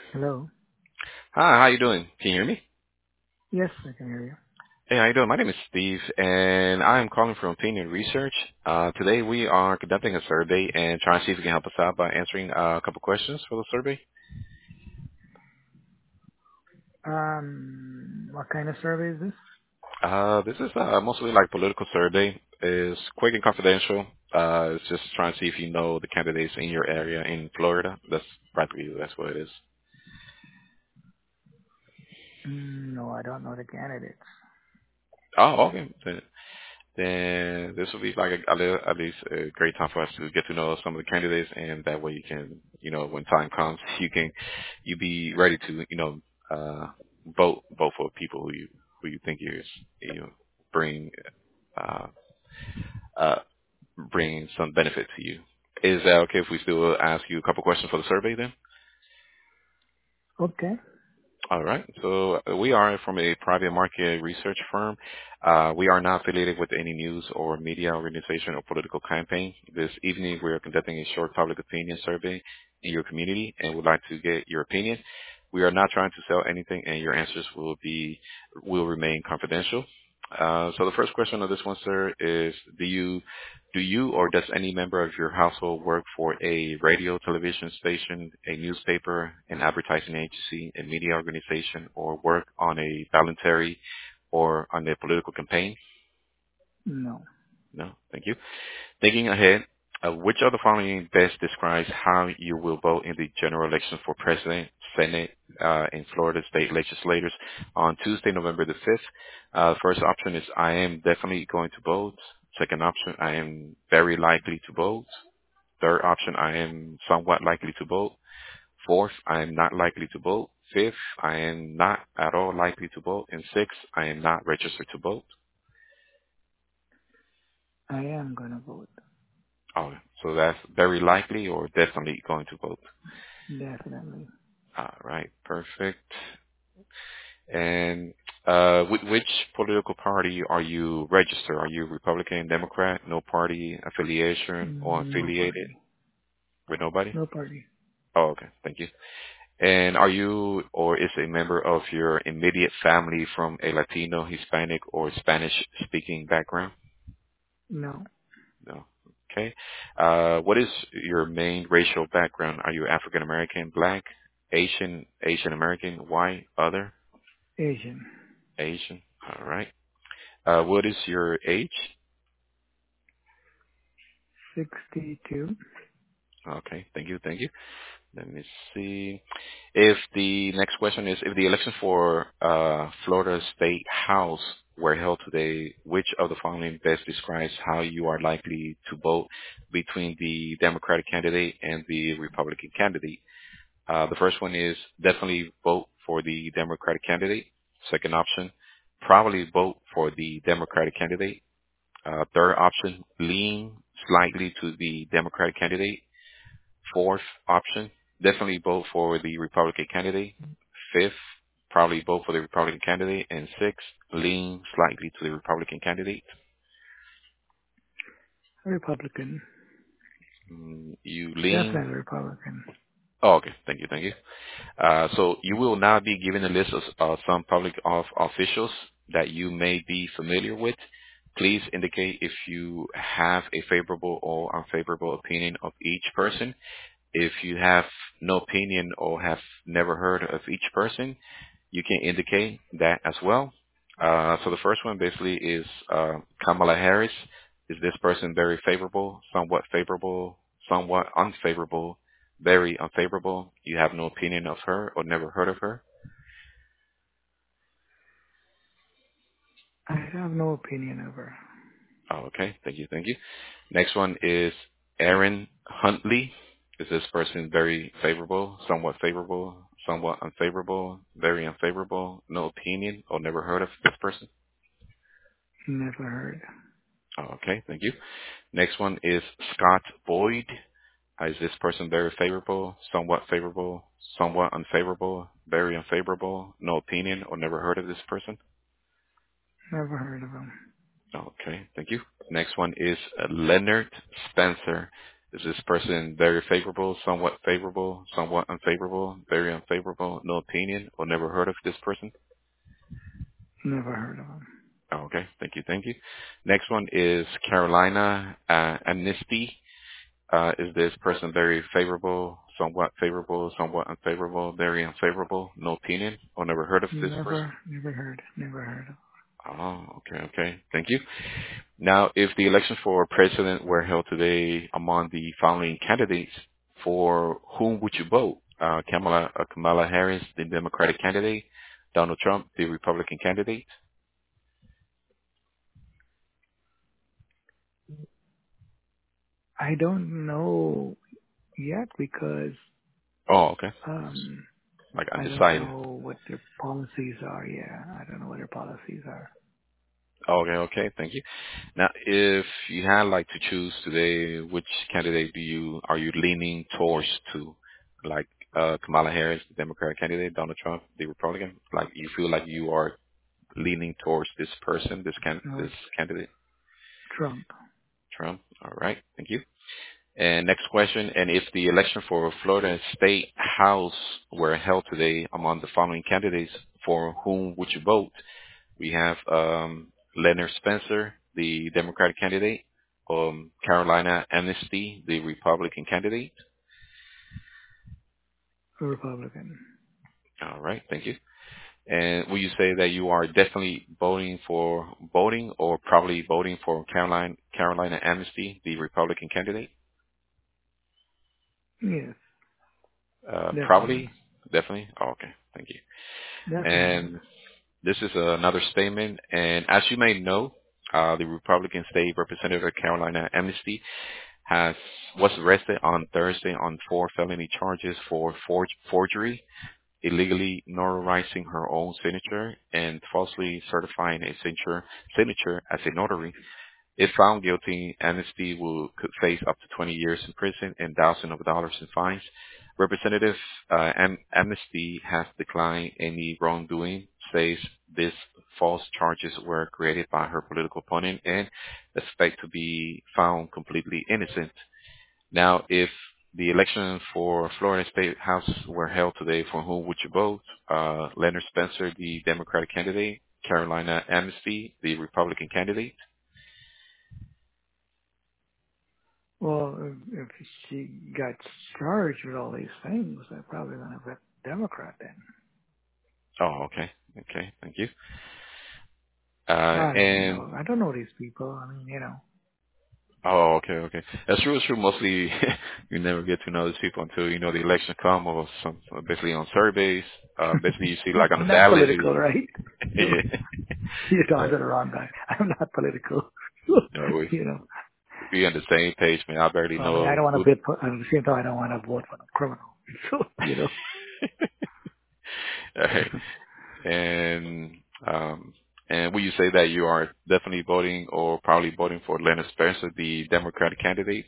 Hello. Hi, how you doing? Can you hear me? Yes, I can hear you. Hey, how you doing? My name is Steve, and I am calling from Opinion Research. Today we are conducting a survey and trying to see if you can help us out by answering a couple questions for the survey. What kind of survey is this? This is mostly like political survey. It's quick and confidential. It's just trying to see if you know the candidates in your area in Florida. That's what it is. No, I don't know the candidates. Oh, okay. Then this will be like at least a great time for us to get to know some of the candidates, and that way you can, when time comes, you be ready to, vote for people who you think you know, bring uh, uh, bring some benefit to you. Is that okay if we still ask you a couple questions for the survey then? Okay. All right. So we are from a private market research firm. We are not affiliated with any news or media organization or political campaign. This evening, we are conducting a short public opinion survey in your community and would like to get your opinion. We are not trying to sell anything, and your answers will remain confidential. So the first question of this one, sir, is do you or does any member of your household work for a radio, television station, a newspaper, an advertising agency, a media organization, or work on a voluntary or on a political campaign? No. No, thank you. Thinking ahead, which of the following best describes how you will vote in the general election for president, Senate, and Florida state legislators on Tuesday, November the 5th? First option is I am definitely going to vote. Second option, I am very likely to vote. Third option, I am somewhat likely to vote. Fourth, I am not likely to vote. Fifth, I am not at all likely to vote. And sixth, I am not registered to vote. I am gonna vote. Oh, so that's very likely or definitely going to vote. Definitely. All right, perfect. And which political party are you registered? Are you Republican, Democrat, no party affiliation, or No affiliated party. with nobody? No party. Oh, okay, thank you. And are you or is a member of your immediate family from a Latino, Hispanic, or Spanish-speaking background? No. No. Okay. What is your main racial background? Are you African American, Black, Asian American, white, other, Asian. Asian? All right. What is your age? 62. Okay. Thank you. Thank you. Let me see. If the next question is, if the election for Florida State House were held today, which of the following best describes how you are likely to vote between the Democratic candidate and the Republican candidate? The first one is definitely vote for the Democratic candidate. Second option, probably vote for the Democratic candidate. Third option, lean slightly to the Democratic candidate. Fourth option, definitely vote for the Republican candidate. Fifth, probably vote for the Republican candidate. And sixth, lean slightly to the Republican candidate. Republican. You lean. Definitely Republican. Oh, okay. Thank you. Thank you. So you will now be given a list of some public officials that you may be familiar with. Please indicate if you have a favorable or unfavorable opinion of each person. If you have no opinion or have never heard of each person, you can indicate that as well. So the first one basically is Kamala Harris. Is this person very favorable, somewhat unfavorable, very unfavorable? You have no opinion of her or never heard of her? I have no opinion of her. Oh, okay. Thank you. Thank you. Next one is Aaron Huntley. Is this person very favorable, somewhat unfavorable, very unfavorable, no opinion, or never heard of this person? Never heard. Oh, okay. Thank you. Next one is Scott Boyd. Is this person very favorable, somewhat unfavorable, very unfavorable, no opinion, or never heard of this person? Never heard of him. Okay. Thank you. Next one is Leonard Spencer. Is this person very favorable, somewhat unfavorable, very unfavorable, no opinion, or never heard of this person? Never heard of him. Oh, okay, thank you, thank you. Next one is Carolina Amnesty. Is this person very favorable, somewhat unfavorable, very unfavorable, no opinion, or never heard of this person? Never heard of Oh, okay, okay, thank you. Now, if the election for president were held today among the following candidates, for whom would you vote? Kamala Harris, the Democratic candidate, Donald Trump, the Republican candidate. I don't know yet because Oh, okay. um, Like I don't undecided. know what their policies are. Yeah, I don't know what their policies are. Okay, okay, thank you. Now, if you had like to choose today, which candidate are you leaning towards to? Like Kamala Harris, the Democratic candidate, Donald Trump, the Republican. Like you feel like you are leaning towards this person, No, this it's candidate, Trump. Trump. All right, thank you. And next question, and if the election for Florida State House were held today among the following candidates, for whom would you vote? We have Leonard Spencer, the Democratic candidate, Carolina Amnesty, the Republican candidate. A Republican. All right, thank you. And will you say that you are definitely voting or probably voting for Carolina Amnesty, the Republican candidate? Yes, definitely. Probably, definitely. Oh, okay, thank you. Definitely. And this is another statement. And as you may know, the Republican State Representative Carolina Amnesty was arrested on Thursday on 4 felony charges for forgery, illegally notarizing her own signature, and falsely certifying a signature as a notary. If found guilty, Amnesty could face up to 20 years in prison and thousands of dollars in fines. Representative Amnesty has declined any wrongdoing, says these false charges were created by her political opponent and expect to be found completely innocent. Now, if the election for Florida State House were held today, for whom would you vote? Leonard Spencer, the Democratic candidate, Carolina Amnesty, the Republican candidate. Well, if she got charged with all these things, they're probably going to vote Democrat then. Oh, okay. Okay, thank you. I don't And know. I don't know these people. I mean, oh, okay, okay. That's true. It's true. Mostly, you never get to know these people until you know the election come or some basically on surveys. Basically, you see no, like on the I'm not ballot. political, right? So you're talking to the wrong guy. I'm not political. We you know, be on the same page, man. I barely I mean, I know don't want to who. bid for, at the same time, I don't want to vote for no criminal. So, Alright. And and will you say that you are definitely voting or probably voting for Leonard Spencer, the Democratic candidate?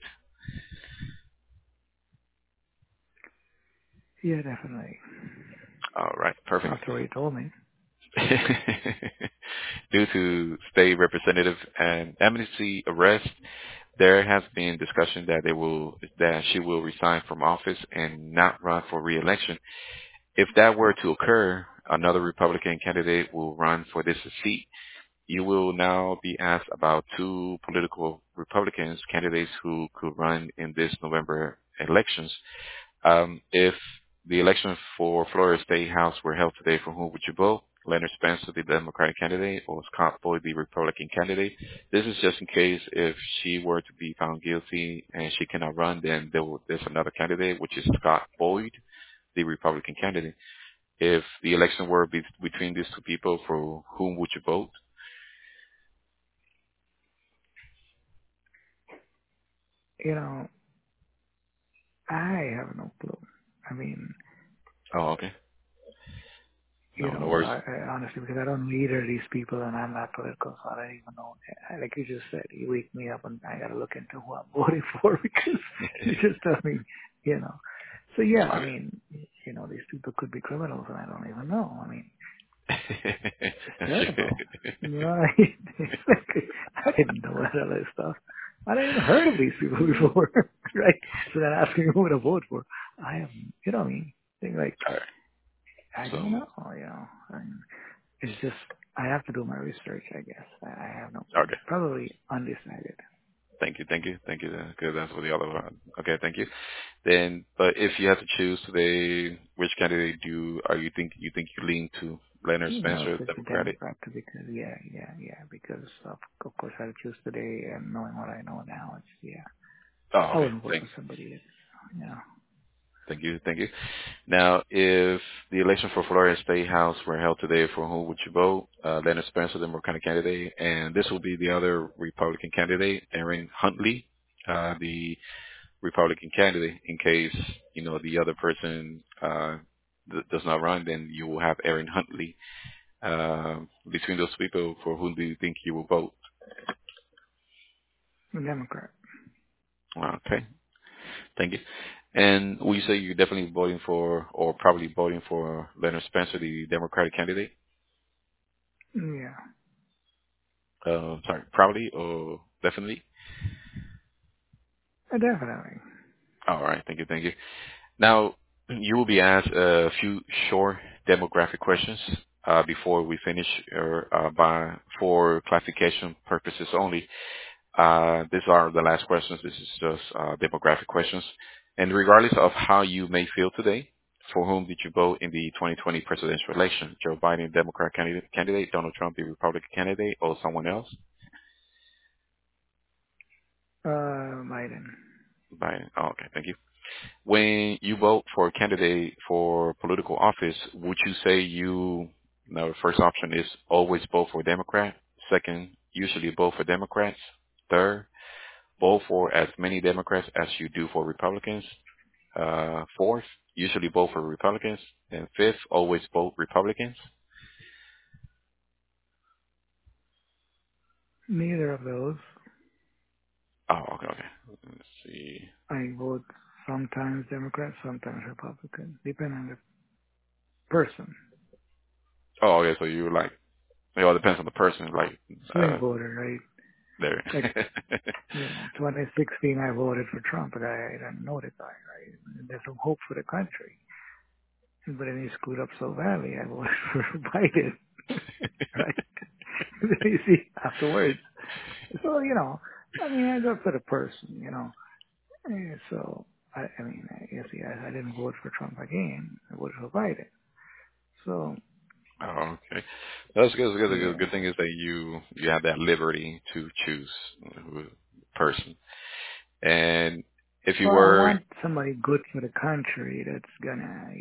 yeah, definitely. All right, perfect. After what you told me. Due to state representative and amnesty arrest, there has been discussion that she will resign from office and not run for re-election. If that were to occur, another Republican candidate will run for this seat. You will now be asked about two political Republicans candidates who could run in this November elections. If the election for Florida State House were held today, for whom would you vote? Leonard Spencer, the Democratic candidate, or Scott Boyd, the Republican candidate? This is just in case if she were to be found guilty and she cannot run, then there's another candidate, which is Scott Boyd, the Republican candidate. If the election were between these two people, for whom would you vote? You know, I have no clue. I mean, Oh, okay. No worries. I honestly, because I don't know either of these people and I'm not political, so I don't even know. Like you just said, you wake me up and I got to look into who I'm voting for because you just tell me, you know. So yeah, I mean, these people could be criminals and I don't even know. I mean, it's just terrible. You know, it's like, I didn't know that other stuff. I didn't even heard of these people before. right? So then asking who to vote for, I am, you know what I mean? Think like, All right. I So, don't know, you know. I mean, it's just, I have to do my research, I guess. I have no, okay. probably undecided. Thank you. Good. That's what the other one. Okay, thank you. Then, but if you had to choose today, which candidate are you lean to? Leonard You know, Spencer, it's a Democratic. Democrat because, because of course I choose today and knowing what I know now, it's, yeah. Oh, I okay. wouldn't vote for somebody else, you know. Thank you. Now, if the election for Florida State House were held today, for whom would you vote? Leonard Spencer, the Democratic candidate, and this will be the other Republican candidate, Aaron Huntley, the Republican candidate. In case the other person does not run, then you will have Aaron Huntley. Between those people, for whom do you think you will vote? A Democrat. Okay, thank you. And will you say you're definitely voting for, or probably voting for Leonard Spencer, the Democratic candidate? Yeah, Sorry, probably or definitely? definitely. All right, thank you. Now, you will be asked a few short demographic questions before we finish, or for classification purposes only. These are the last questions. This is just demographic questions. And regardless of how you may feel today, for whom did you vote in the 2020 presidential election? Joe Biden, Democrat candidate, Donald Trump, the Republican candidate, or someone else? Biden. Biden. Oh, okay, thank you. When you vote for a candidate for political office, would you say the first option is always vote for Democrat? Second, usually vote for Democrats. Third, vote for as many Democrats as you do for Republicans. Fourth, usually vote for Republicans. And fifth, always vote Republicans. Neither of those. Oh, okay. Let's see. I vote sometimes Democrat, sometimes Republican, depending on the person. Oh, okay. So you like, it all depends on the person. Like, Swing voter, right? there. Like, 2016 I voted for Trump, but I didn't know the guy, right? There's some hope for the country. But then he screwed up so badly, I voted for Biden, right? You see, afterwards. So, I mean, I go for the person, So, I mean, yes, I didn't vote for Trump again. I voted for Biden. So, Oh, okay. That's good. That's good. The yeah. good thing is that you have that liberty to choose who person. And if you Well, I were, want somebody good for the country that's gonna,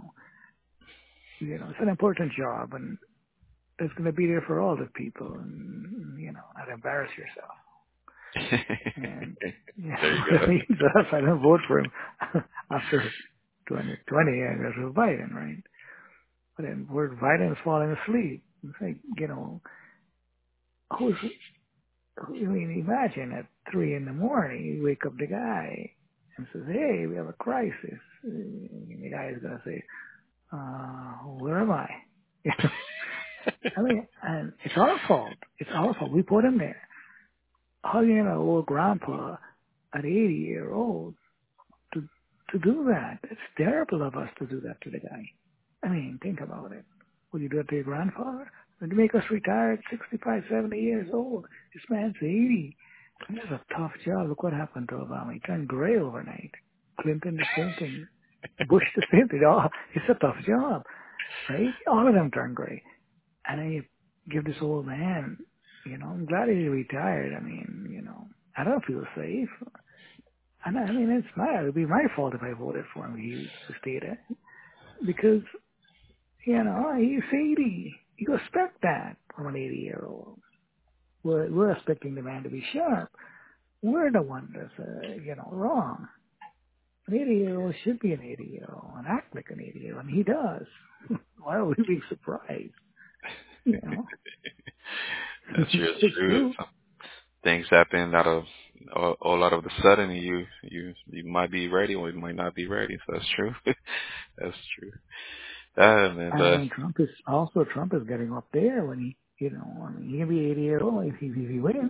it's an important job and it's gonna be there for all the people and, not embarrass yourself. And, there you what I go. mean, so if I don't vote for him after 2020, I go for Biden, right? But then where Biden's falling asleep. It's like, who's, I mean, imagine at 3 in the morning, you wake up the guy and says, hey, we have a crisis. And the guy is going to say, where am I? I mean, and it's our fault. It's our fault. We put him there. Hugging an old grandpa at 80-year old to to do that. It's terrible of us to do that to the guy. I mean, think about it. Would you do it to your grandfather? Would you make us retire at 65, 70 years old? This man's 80. And that's a tough job. Look what happened to Obama. He turned gray overnight. Clinton, the same thing. Bush, the same thing. Oh, it's a tough job, right? All of them turned gray. And then you give this old man, I'm glad he retired. I mean, I don't feel safe. And I mean, it would be my fault if I voted for him. He stayed there. Because, he's 80. You expect that from an 80-year-old. We're expecting the man to be sharp. We're the one that's, wrong. An 80-year-old should be an 80-year-old and act like an 80-year-old, and he does. Why are we being surprised? You know, That's true. That's it's true. true. Some things happen all out of the sudden. You might be ready or you might not be ready. So that's true. That's true. Man, And I but mean, Trump is getting up there when he, I mean, he can be 80 years old if he wins.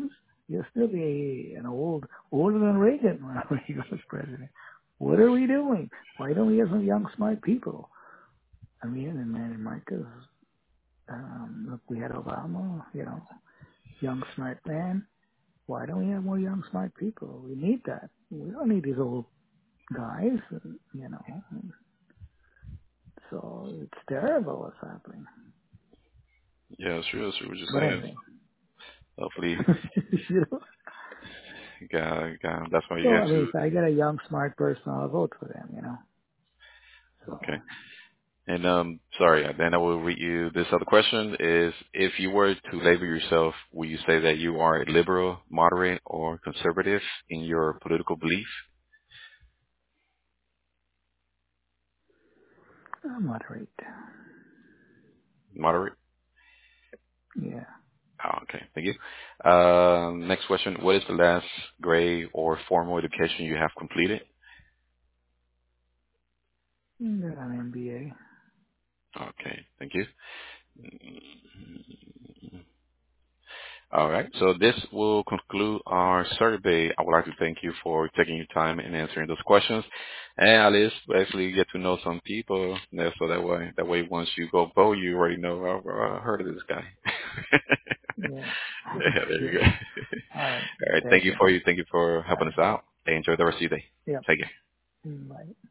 You'll still be older than Reagan when he was president. What are we doing? Why don't we have some young, smart people? I mean, and man, in Marcus, look, we had Obama, young, smart man. Why don't we have more young, smart people? We need that. We don't need these old guys, So it's terrible what's happening. Yeah, sure, sure. We're just But saying, anyway, hopefully, you know. that's why So you I have mean, to. if I get a young, smart person, I'll vote for them. So Okay. And sorry, then I will read you this other question is, if you were to label yourself, will you say that you are a liberal, moderate, or conservative in your political belief? I'll moderate. Moderate? Yeah, Oh, okay, thank you. Next question, what is the last grade or formal education you have completed? got an MBA. Okay, thank you. All right. So this will conclude our survey. I would like to thank you for taking your time and answering those questions. And at least actually get to know some people. So that way once you go vote, you already know, I heard of this guy. Yeah, Yeah, there you sure. go. All right. All right. Thank you. Thank you for helping Bye. us out. Enjoy the rest of your day. Yep. Take care. Bye.